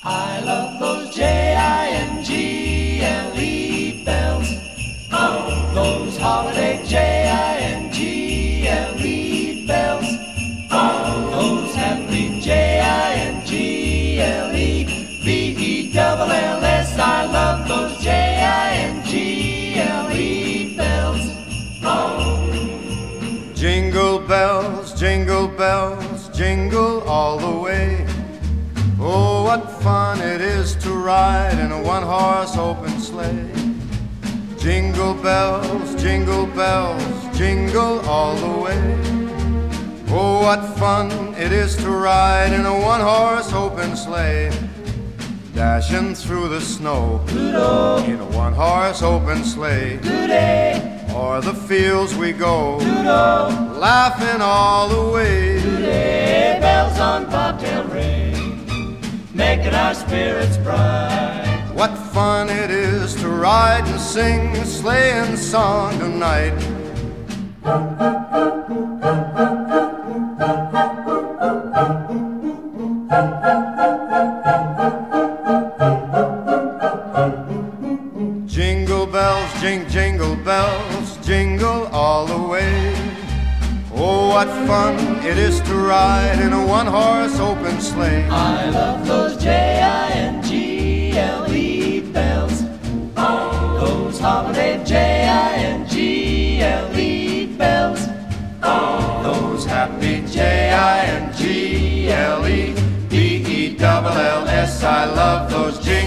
I love those Jingle bells. Oh, those holiday Jingle bells. Oh, those happy Jingle-bells. I love those Jingle bells. Oh. Jingle bells, jingle all the way. Oh, what fun it is to ride in a one-horse open sleigh. Jingle bells, jingle all the way. Oh, what fun it is to ride in a one-horse open sleigh. Dashing through the snow in a one-horse open sleigh. O'er the fields we go, laughing all the way. Bells on bobtail ring, making our spirits bright. What fun it is to ride and sing a sleighing song tonight. Jingle bells, jingle bells, jingle all the way. Oh, what fun it is to ride in a one-horse open sleigh. I love those Jingle bells. Oh, those holiday Jingle bells. Oh, Those happy Jingle bells. I love those jingle